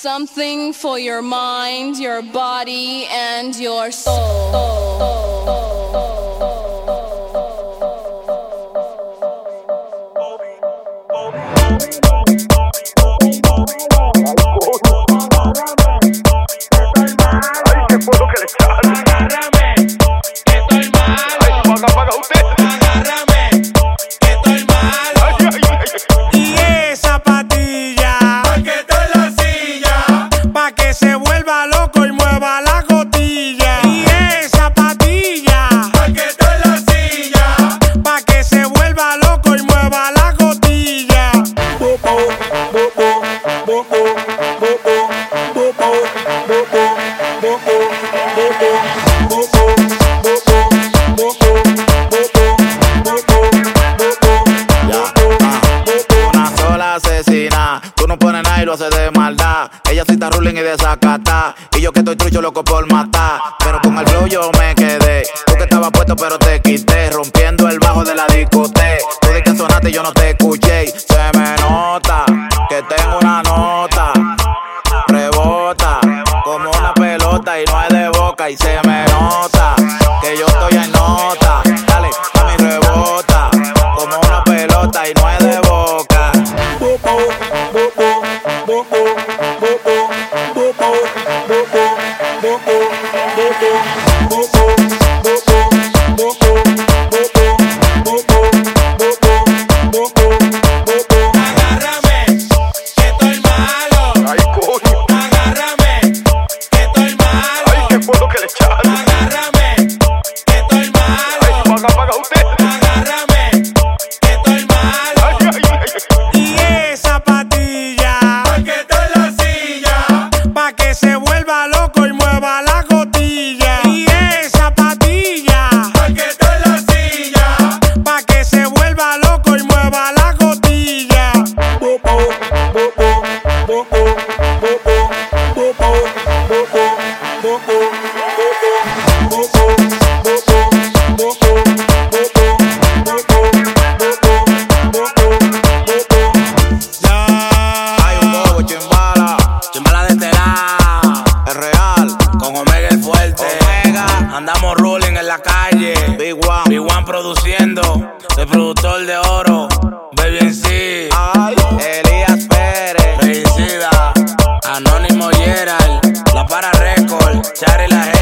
Something for your mind, your body, and your soul. Tú no pones nada y lo haces de maldad. Ella sí está ruling y desacata. Y yo que estoy trucho loco por matar. Pero con el flow yo me quedé. Tú que estabas puesto pero te quité. Rompiendo el bajo de la discoteca. Tú de que sonaste y yo no te escuché. Se me nota que tengo una nota. Rebota como una pelota y no es de boca. Y se me nota que yo estoy en nota. Dale, a mi rebota como una pelota y no es de boca. Andamos rolling en la calle, Big One produciendo, el productor de oro, Baby en sí, Elías Pérez, Regicida, Anónimo Gerald, La Para Record, Chari la